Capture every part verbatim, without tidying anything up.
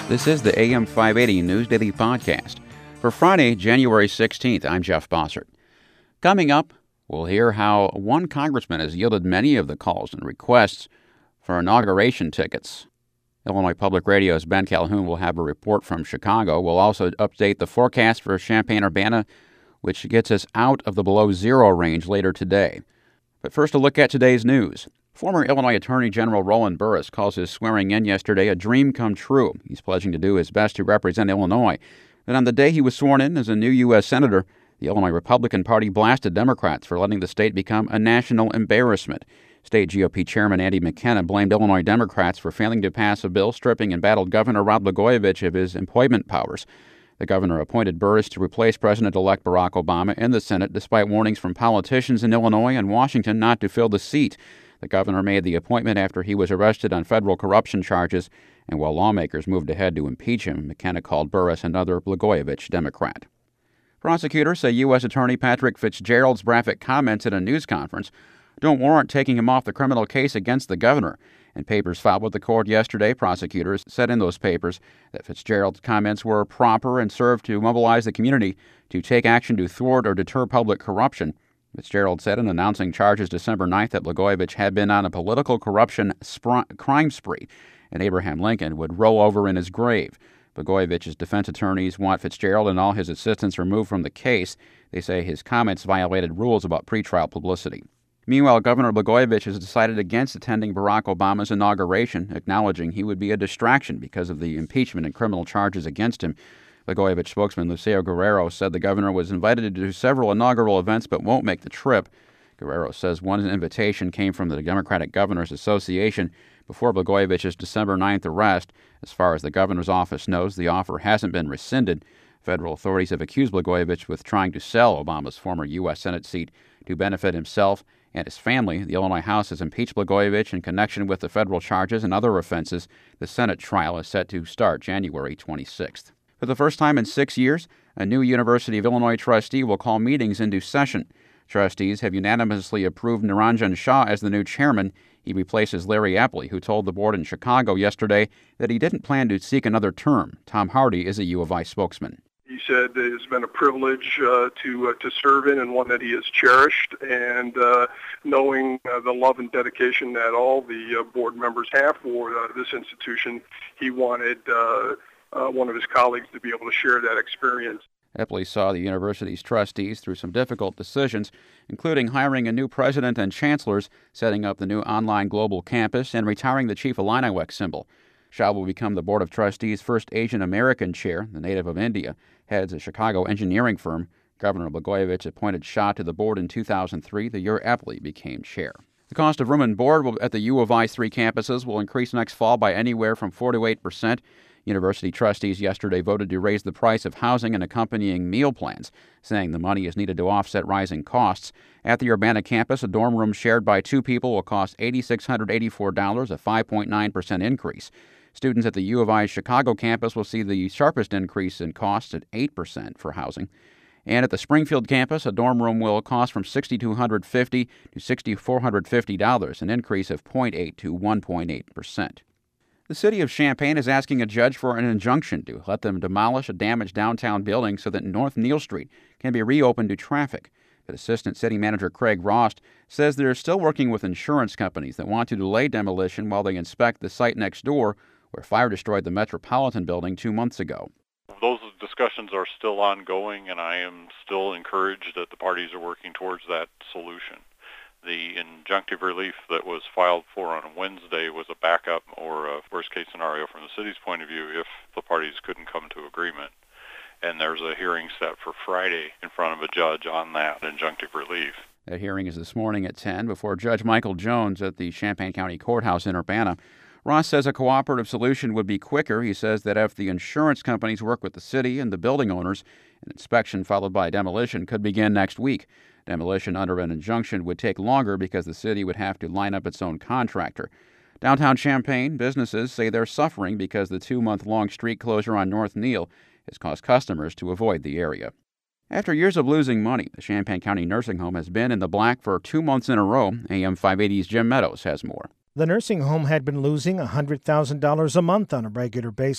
This is the A M five eighty News Daily Podcast. For Friday, January sixteenth, I'm Jeff Bossert. Coming up, we'll hear how one congressman has yielded many of the calls and requests for inauguration tickets. Illinois Public Radio's Ben Calhoun will have a report from Chicago. We'll also update the forecast for Champaign-Urbana, which gets us out of the below zero range later today. But first, a look at today's news. Former Illinois Attorney General Roland Burris calls his swearing in yesterday a dream come true. He's pledging to do his best to represent Illinois. But on the day he was sworn in as a new U S Senator, the Illinois Republican Party blasted Democrats for letting the state become a national embarrassment. State G O P Chairman Andy McKenna blamed Illinois Democrats for failing to pass a bill stripping embattled Governor Rod Blagojevich of his appointment powers. The governor appointed Burris to replace President-elect Barack Obama in the Senate despite warnings from politicians in Illinois and Washington not to fill the seat. The governor made the appointment after he was arrested on federal corruption charges, and while lawmakers moved ahead to impeach him, McKenna called Burris another Blagojevich Democrat. Prosecutors say U S Attorney Patrick Fitzgerald's graphic comments at a news conference don't warrant taking him off the criminal case against the governor. In papers filed with the court yesterday, prosecutors said in those papers that Fitzgerald's comments were proper and served to mobilize the community to take action to thwart or deter public corruption. Fitzgerald said in announcing charges December ninth that Blagojevich had been on a political corruption spr- crime spree, and Abraham Lincoln would roll over in his grave. Blagojevich's defense attorneys want Fitzgerald and all his assistants removed from the case. They say his comments violated rules about pretrial publicity. Meanwhile, Governor Blagojevich has decided against attending Barack Obama's inauguration, acknowledging he would be a distraction because of the impeachment and criminal charges against him. Blagojevich spokesman Lucero Guerrero said the governor was invited to do several inaugural events but won't make the trip. Guerrero says one invitation came from the Democratic Governors Association before Blagojevich's December ninth arrest. As far as the governor's office knows, the offer hasn't been rescinded. Federal authorities have accused Blagojevich with trying to sell Obama's former U S Senate seat to benefit himself and his family. The Illinois House has impeached Blagojevich in connection with the federal charges and other offenses. The Senate trial is set to start January twenty-sixth. For the first time in six years, a new University of Illinois trustee will call meetings into session. Trustees have unanimously approved Niranjan Shah as the new chairman. He replaces Larry Epley, who told the board in Chicago yesterday that he didn't plan to seek another term. Tom Hardy is a U of I spokesman. He said it's been a privilege uh, to uh, to serve in and one that he has cherished, and uh, knowing uh, the love and dedication that all the uh, board members have for uh, this institution, he wanted uh, uh, one of his colleagues to be able to share that experience. Epley saw the university's trustees through some difficult decisions, including hiring a new president and chancellors, setting up the new online global campus, and retiring the Chief Illiniwek symbol. Shah will become the Board of Trustees' first Asian American chair. The native of India heads a Chicago engineering firm. Governor Blagojevich appointed Shah to the board in two thousand three, the year Epley became chair. The cost of room and board will, at the U of I's three campuses will increase next fall by anywhere from four to eight percent. University trustees yesterday voted to raise the price of housing and accompanying meal plans, saying the money is needed to offset rising costs. At the Urbana campus, a dorm room shared by two people will cost eight thousand six hundred eighty-four dollars, a five point nine percent increase. Students at the U of I's Chicago campus will see the sharpest increase in costs at eight percent for housing. And at the Springfield campus, a dorm room will cost from six thousand two hundred fifty dollars to six thousand four hundred fifty dollars, an increase of zero point eight to one point eight percent. The city of Champaign is asking a judge for an injunction to let them demolish a damaged downtown building so that North Neal Street can be reopened to traffic. But Assistant City Manager Craig Rost says they're still working with insurance companies that want to delay demolition while they inspect the site next door, where fire destroyed the Metropolitan building two months ago. Those discussions are still ongoing, and I am still encouraged that the parties are working towards that solution. The injunctive relief that was filed for on Wednesday was a backup or a worst-case scenario from the city's point of view if the parties couldn't come to agreement. And there's a hearing set for Friday in front of a judge on that injunctive relief. That hearing is this morning at ten before Judge Michael Jones at the Champaign County Courthouse in Urbana. Ross says a cooperative solution would be quicker. He says that if the insurance companies work with the city and the building owners, an inspection followed by demolition could begin next week. Demolition under an injunction would take longer because the city would have to line up its own contractor. Downtown Champaign businesses say they're suffering because the two-month-long street closure on North Neal has caused customers to avoid the area. After years of losing money, the Champaign County Nursing Home has been in the black for two months in a row. A M five eighty's Jim Meadows has more. The nursing home had been losing one hundred thousand dollars a month on a regular basis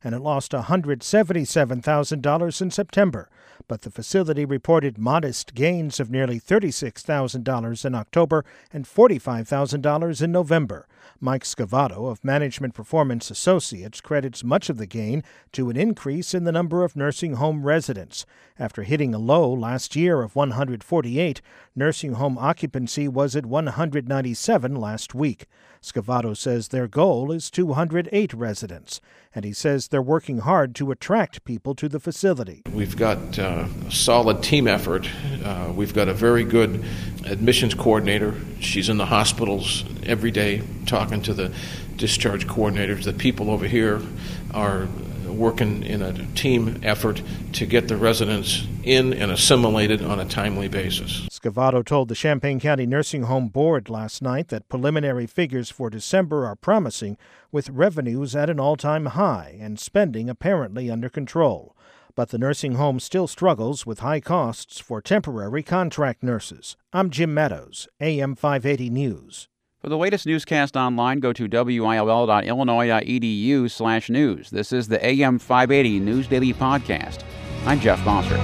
and it lost one hundred seventy-seven thousand dollars in September. But the facility reported modest gains of nearly thirty-six thousand dollars in October and forty-five thousand dollars in November. Mike Scavato of Management Performance Associates credits much of the gain to an increase in the number of nursing home residents. After hitting a low last year of one hundred forty-eight, nursing home occupancy was at one hundred ninety-seven last week. Scavato says their goal is two hundred eight residents, and he says they're working hard to attract people to the facility. We've got uh, a solid team effort. Uh, we've got a very good admissions coordinator. She's in the hospitals every day talking to the discharge coordinators. The people over here are working in a team effort to get the residents in and assimilated on a timely basis. Scavato told the Champaign County Nursing Home Board last night that preliminary figures for December are promising, with revenues at an all-time high and spending apparently under control. But the nursing home still struggles with high costs for temporary contract nurses. I'm Jim Meadows, A M five eighty News. For the latest newscast online, go to W I L L dot illinois dot E D U slash news. This is the A M five eighty News Daily Podcast. I'm Jeff Bossert.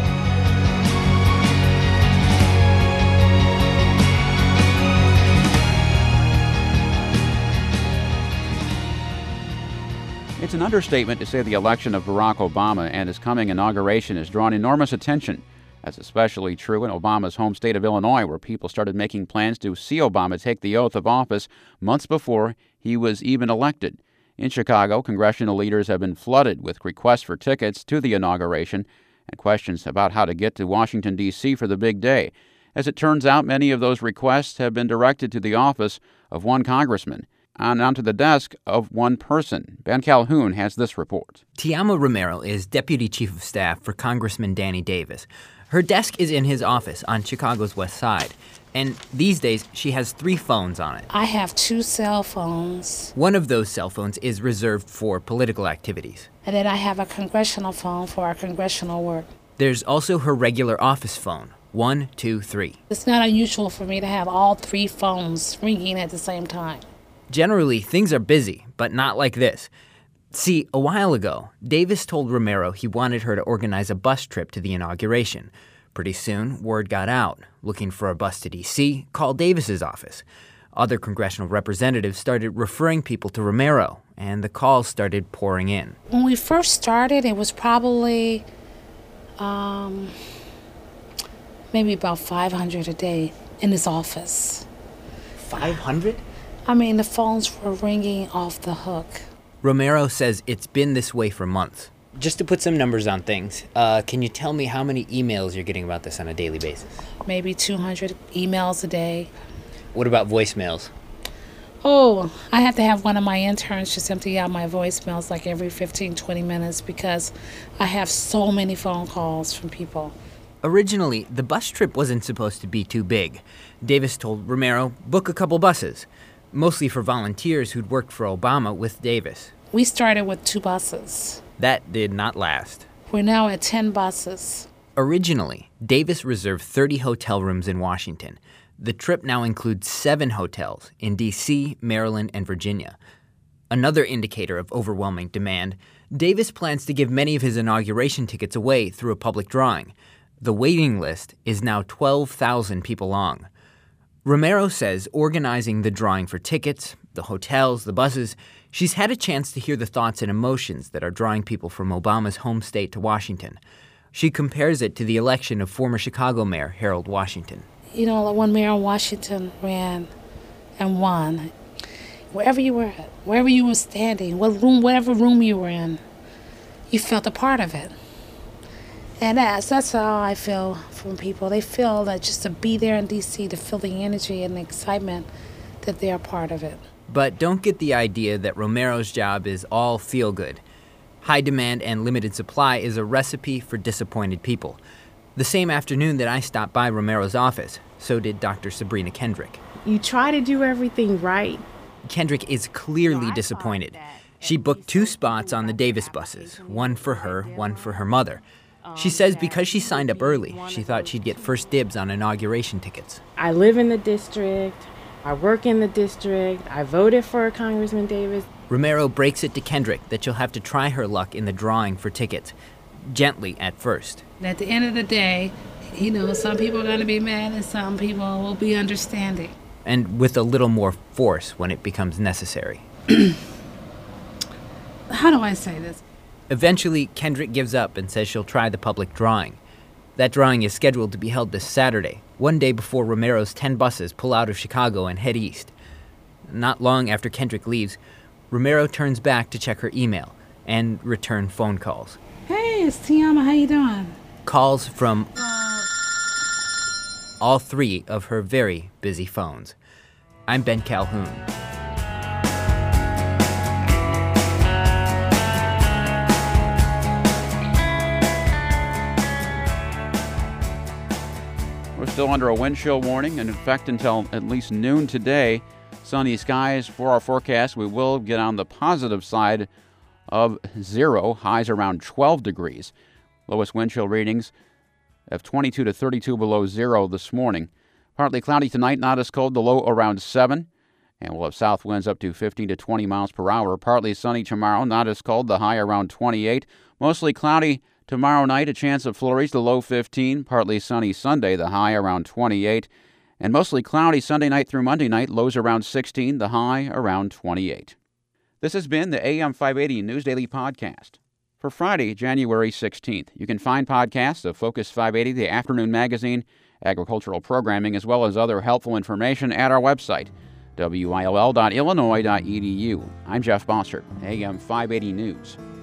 It's an understatement to say the election of Barack Obama and his coming inauguration has drawn enormous attention. That's especially true in Obama's home state of Illinois, where people started making plans to see Obama take the oath of office months before he was even elected. In Chicago, congressional leaders have been flooded with requests for tickets to the inauguration and questions about how to get to Washington, D C for the big day. As it turns out, many of those requests have been directed to the office of one congressman and onto the desk of one person. Ben Calhoun has this report. Tiama Romero is Deputy Chief of Staff for Congressman Danny Davis. Her desk is in his office on Chicago's West Side, and these days she has three phones on it. I have two cell phones. One of those cell phones is reserved for political activities. And then I have a congressional phone for our congressional work. There's also her regular office phone, one, two, three. It's not unusual for me to have all three phones ringing at the same time. Generally, things are busy, but not like this. See, a while ago, Davis told Romero he wanted her to organize a bus trip to the inauguration. Pretty soon, word got out. Looking for a bus to D C, call Davis's office. Other congressional representatives started referring people to Romero, and the calls started pouring in. When we first started, it was probably um, maybe about five hundred a day in his office. five hundred? I mean, the phones were ringing off the hook. Romero says it's been this way for months. Just to put some numbers on things, uh, can you tell me how many emails you're getting about this on a daily basis? Maybe two hundred emails a day. What about voicemails? Oh, I have to have one of my interns just empty out my voicemails like every fifteen, twenty minutes because I have so many phone calls from people. Originally, the bus trip wasn't supposed to be too big. Davis told Romero, book a couple buses, mostly for volunteers who'd worked for Obama with Davis. We started with two buses. That did not last. We're now at ten buses. Originally, Davis reserved thirty hotel rooms in Washington. The trip now includes seven hotels in D C, Maryland, and Virginia. Another indicator of overwhelming demand, Davis plans to give many of his inauguration tickets away through a public drawing. The waiting list is now twelve thousand people long. Romero says organizing the drawing for tickets, the hotels, the buses, she's had a chance to hear the thoughts and emotions that are drawing people from Obama's home state to Washington. She compares it to the election of former Chicago Mayor Harold Washington. You know, when Mayor Washington ran and won, wherever you were at, wherever you were standing, what room, whatever room you were in, you felt a part of it. And that's, that's how I feel from people. They feel that just to be there in D C, to feel the energy and the excitement that they're a part of it. But don't get the idea that Romero's job is all feel-good. High demand and limited supply is a recipe for disappointed people. The same afternoon that I stopped by Romero's office, so did Doctor Sabrina Kendrick. You try to do everything right. Kendrick is clearly disappointed. She booked two spots on the Davis buses, one for her, one for her mother. She says because she signed up early, she thought she'd get first dibs on inauguration tickets. I live in the district. I work in the district. I voted for Congressman Davis. Romero breaks it to Kendrick that she'll have to try her luck in the drawing for tickets, gently at first. At the end of the day, you know, some people are going to be mad and some people will be understanding. And with a little more force when it becomes necessary. How do I say this? Eventually, Kendrick gives up and says she'll try the public drawing. That drawing is scheduled to be held this Saturday, one day before Romero's ten buses pull out of Chicago and head east. Not long after Kendrick leaves, Romero turns back to check her email and return phone calls. Hey, it's Tiama. How you doing? Calls from all three of her very busy phones. I'm Ben Calhoun. We're still under a wind chill warning, and in fact, until at least noon today, sunny skies for our forecast. We will get on the positive side of zero, highs around twelve degrees. Lowest wind chill readings of twenty-two to thirty-two below zero this morning. Partly cloudy tonight, not as cold, the low around seven. And we'll have south winds up to fifteen to twenty miles per hour. Partly sunny tomorrow, not as cold, the high around twenty-eight. Mostly cloudy tomorrow night, a chance of flurries, the low fifteen. Partly sunny Sunday, the high around twenty-eight. And mostly cloudy Sunday night through Monday night, lows around sixteen, the high around twenty-eight. This has been the A M five eighty News Daily Podcast for Friday, January sixteenth. You can find podcasts of Focus five eighty, the afternoon magazine, agricultural programming, as well as other helpful information at our website, W I L L dot illinois dot e d u. I'm Jeff Bossert, A M five eighty News.